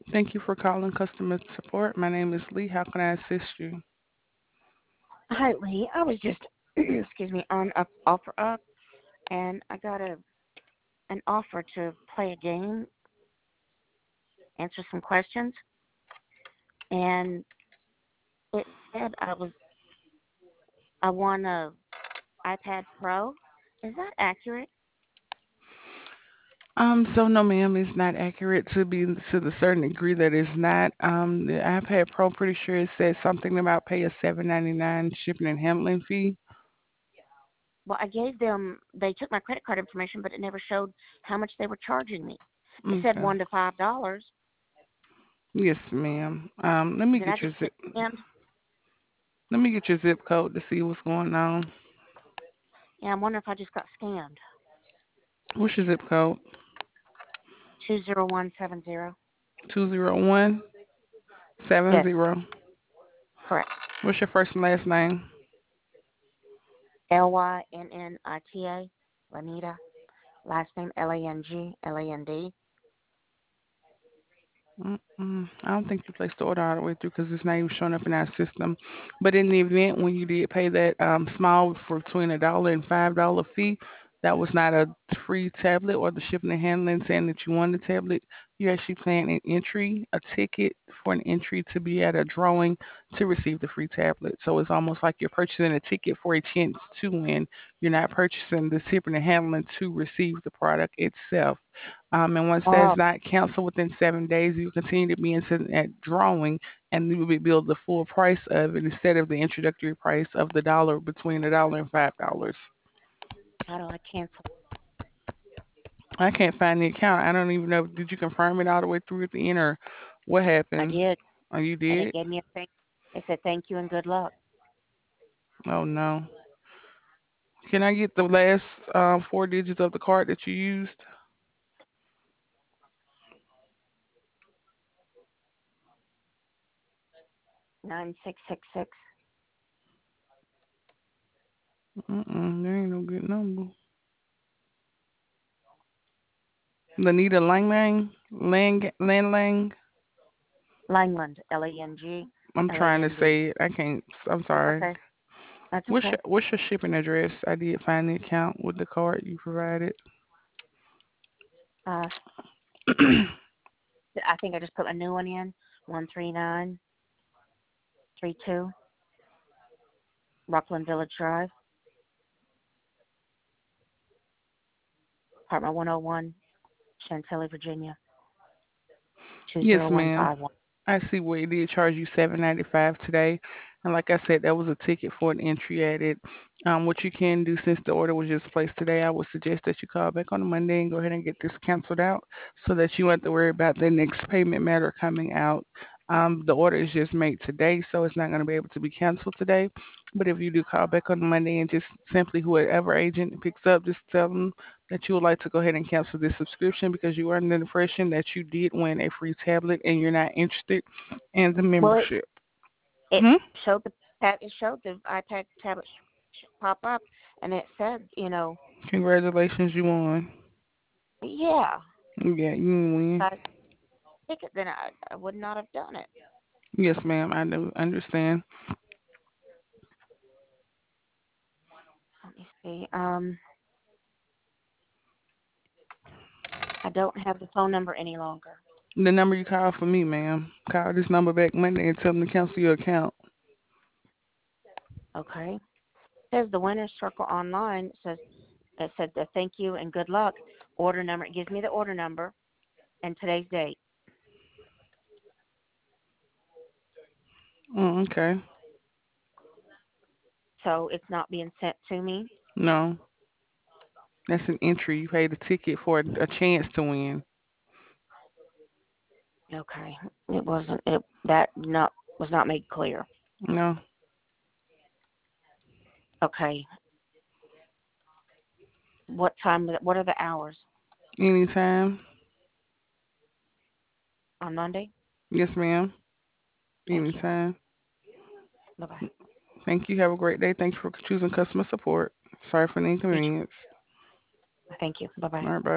Thank you for calling customer support. My name is Lee. How can I assist you? Hi, Lee. I was just, excuse me, on up offer up, and I got an offer to play a game, answer some questions, and it said I won a iPad Pro. Is that accurate? So no, ma'am, it's not accurate to the certain degree that it's not. The iPad Pro, pretty sure it says something about pay a $7.99 shipping and handling fee. Well, I gave them. They took my credit card information, but it never showed how much they were charging me. It said Okay. $1 to $5. Yes, ma'am. Let me Did I get your just get scammed? zip code to see what's going on. Yeah, I'm wondering if I just got scammed. What's your zip code? 20170. Yes, 20170. correct. What's your first and last name? Lynnita, Lanita. Last name Langland. I don't think you placed the order all the way through because it's not even showing up in our system. But in the event when you did pay that small for between $1 and $5 fee, that was not a free tablet or the shipping and handling saying that you won the tablet. You actually plan an entry, a ticket for an entry to be at a drawing to receive the free tablet. So it's almost like you're purchasing a ticket for a chance to win. You're not purchasing the shipping and handling to receive the product itself. And once that's Oh, not canceled within 7 days, you continue to be into that drawing, and you will be billed the full price of it instead of the introductory price of the dollar between $1 and $5. how do I cancel? I can't find the account. I don't even know. Did you confirm it all the way through at the end, or what I happened? did, Oh, you and it did? gave me a thank. It said thank you and good luck. Oh no. Can I get the last four digits of the card that you used? 9666. There ain't no good number. Lanita Lang Lang Lang. Langland, Langland. I'm trying to say it. I can't. I'm sorry. Okay, that's What's okay. your shipping address? I did find the account with the card you provided. Uh, I think I just put a new one in. 13932 Rockland Village Drive, apartment 101, Chantilly, Virginia, Yes, ma'am. 20151. I see where it did charge you $7.95 today, and like I said, that was a ticket for an entry at it. What you can do since the order was just placed today, I would suggest that you call back on the Monday and go ahead and get this canceled out, so that you won't have to worry about the next payment matter coming out. The order is just made today, so it's not going to be able to be canceled today. But if you do call back on Monday and just simply whoever agent picks up, just tell them that you would like to go ahead and cancel this subscription because you were under the impression that you did win a free tablet and you're not interested in the Well, membership. it Hmm? showed it showed the iPad tablet pop up, and it said, Congratulations, you won. yeah, Yeah, you win. got a ticket. Then I would not have done it. Yes, ma'am, I do understand. Let me see. I don't have the phone number any longer. The number you call for me, ma'am. Call this number back Monday and tell them to cancel your account. Okay. It says the winner's circle online. It said the thank you and good luck. Order number. It gives me the order number and today's date. Okay. So it's not being sent to me. No, that's an entry. You paid a ticket for a chance to win. Okay. It wasn't. It that not was not made clear. No. Okay. What time? What are the hours Anytime. on Monday? Yes, ma'am. Thank you. Anytime. Bye bye. Thank you. Have a great day. Thank you for choosing customer support. Sorry for the You too. inconvenience. Thank you. Bye bye. All right, bye.